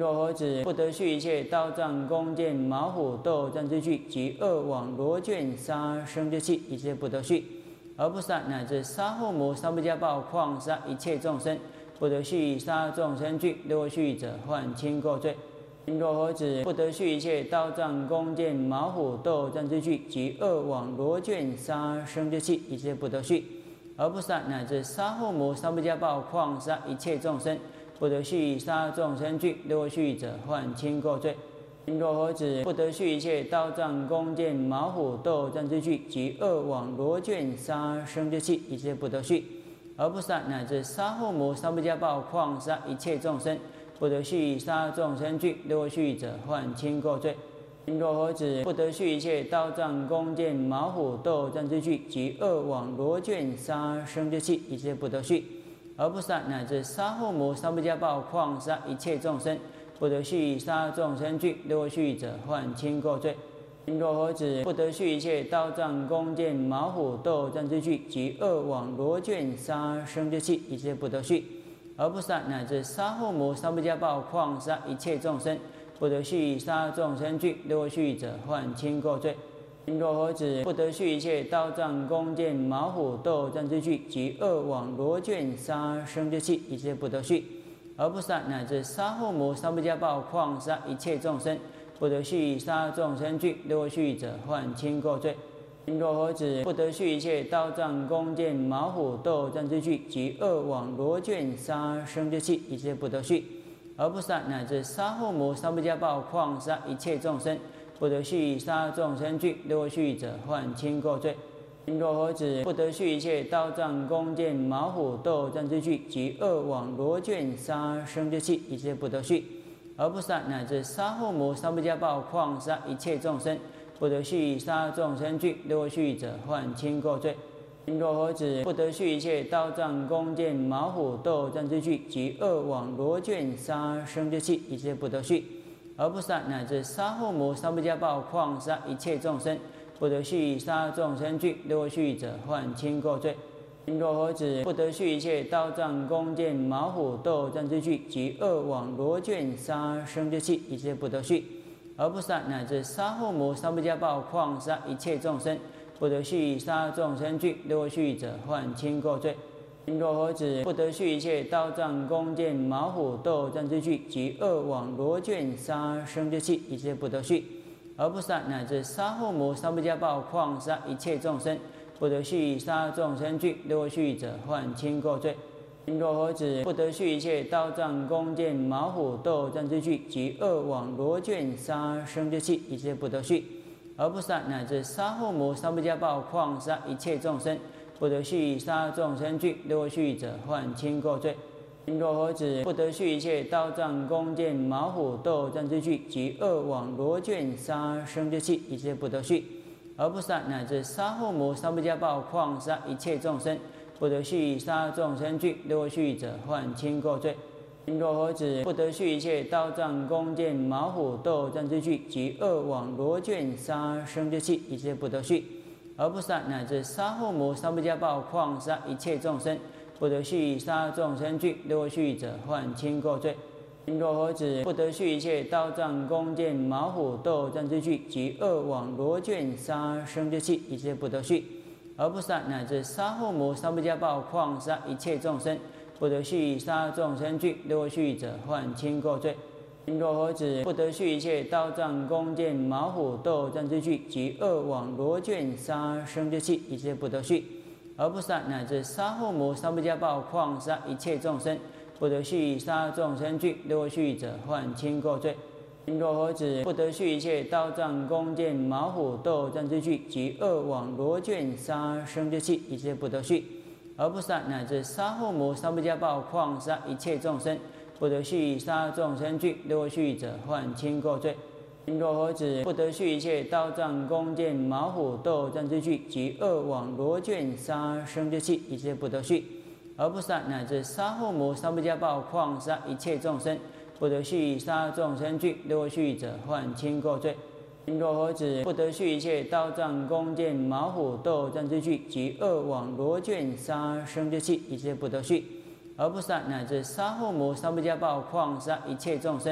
若何止不得续一切刀杖弓箭矛虎斗战之具及恶网罗卷杀生之气，一切不得续。而不杀乃至杀后魔杀不家暴旷杀一切众生，不得续杀众生具，若续者患轻过罪。若何止不得续一切刀杖弓箭矛虎斗战之具及恶网罗卷杀生之气，一切不得续。而不杀乃至杀后魔杀不家暴旷杀一切众生，不得续杀众生具，若续者患轻过罪。若何止不得续一切刀杖弓箭矛虎斗战之具及恶网罗卷杀生之气，一切不得续。而不杀乃至杀后魔杀不家暴旷杀一切众生，不得续杀众生具，若续者患轻过罪。若何止不得续一切刀杖弓箭矛虎斗战之具及恶网罗卷杀生之气，一切不得续。而不杀乃至杀后魔杀不家暴旷杀一切众生，不得续杀众生具，若续者患轻过罪。若何止不得续一切刀杖弓箭矛虎斗战之具及恶网罗卷杀生之气，一切不得续。而不杀乃至杀后魔杀不家暴旷杀一切众生，不得续杀众生具，若续者患轻过罪。若何止不得续一切刀杖弓箭矛虎斗战之具及恶网罗卷杀生之气，一切不得续。而不杀乃至杀后魔杀不家暴旷杀一切众生，不得续杀众生具，若续者患轻过罪。若何止不得续一切刀杖弓箭矛虎斗战之具及恶网罗卷杀生之气，一切不得续。而不杀乃至杀后魔杀不家暴旷杀一切众生，不得续杀众生具，若续者患轻过罪。若何止不得续一切刀杖弓箭矛虎斗战之具及恶网罗卷杀生之气，一切不得续。而不杀乃至杀后魔杀不家暴旷杀一切众生，不得续杀众生具，若续者患轻过罪。若何止不得续一切刀杖弓箭矛虎斗战之具及恶网罗卷杀生之气，一切不得续。而不杀乃至杀后魔杀不家暴旷杀一切众生，不得续杀众生具，若续者患轻过罪。若何止不得续一切刀杖弓箭矛虎斗战之具及恶网罗卷杀生之气，一切不得续。而不杀乃至杀后魔杀不家暴旷杀一切众生，不得续杀众生具，若续者患轻过罪。若何止不得续一切刀杖弓箭矛虎斗战之具及恶网罗卷杀生之气，一切不得续。而不杀乃至杀后魔杀不家暴旷杀一切众生，不得续杀众生具，若续者患轻过罪。若何止不得续一切刀杖弓箭矛虎斗战之具及恶网罗卷杀生之气，一切不得续。而不杀乃至杀后魔杀不家暴旷杀一切众生，不得续杀众生具，若续者患轻过罪。若何止不得续一切刀杖弓箭矛虎斗战之具及恶网罗卷杀生之气，一切不得续。而不杀乃至杀后魔杀不家暴旷杀一切众生，不得续杀众生具，若续者患轻过罪。若何止不得续一切刀杖弓箭矛虎斗战之具及恶网罗卷杀生之气，一切不得续。而不杀乃至杀后魔杀不家暴旷杀一切众生，不得续杀众生具，若续者患轻过罪。若何止不得续一切刀杖弓箭矛虎斗战之具及恶网罗卷杀生之气，一切不得续。而不杀乃至杀后魔杀不家暴旷杀一切众生，不得续杀众生具，若续者患轻过罪。若何止不得续一切刀杖弓箭矛虎斗战之具及恶网罗卷杀生之气，一切不得续。而不杀乃至杀后魔杀不家暴旷杀一切众生，不得续杀众生具，若续者患轻过罪。若何止不得续一切刀杖弓箭矛虎斗战之具及恶网罗卷杀生之气，一切不得续。而不杀乃至杀后魔杀不家暴旷杀一切众生，不得续杀众生具，若续者患轻过罪。若何止不得续一切刀杖弓箭矛虎斗战之具及恶网罗卷杀生之气，一切不得续。而不杀乃至杀后魔杀不家暴旷杀一切众生，不得续杀众生具，若续者患轻过罪。若何止不得续一切刀杖弓箭矛虎斗战之具及恶网罗卷杀生之气，一切不得续。而不杀乃至杀后魔杀不家暴旷杀一切众生，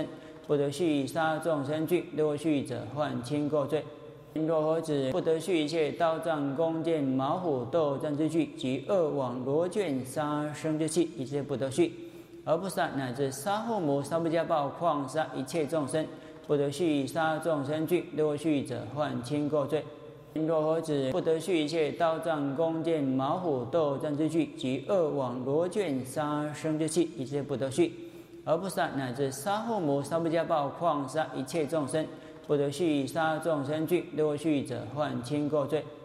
不得续杀众生具，若续者犯轻过罪。若何止不得续一切刀杖弓箭矛虎斗战之具及恶网罗卷杀生之器，一切不得续。而不杀乃至杀后母、杀不家暴、旷杀一切众生，不得续杀众生具，若续者犯轻过罪。若何止不得续一切刀杖弓箭矛虎斗战之具及恶网罗卷杀生之器，一切不得续。而不杀乃至杀后母、杀不家暴、旷杀一切众生，不得续杀众生具，若续者犯轻过罪。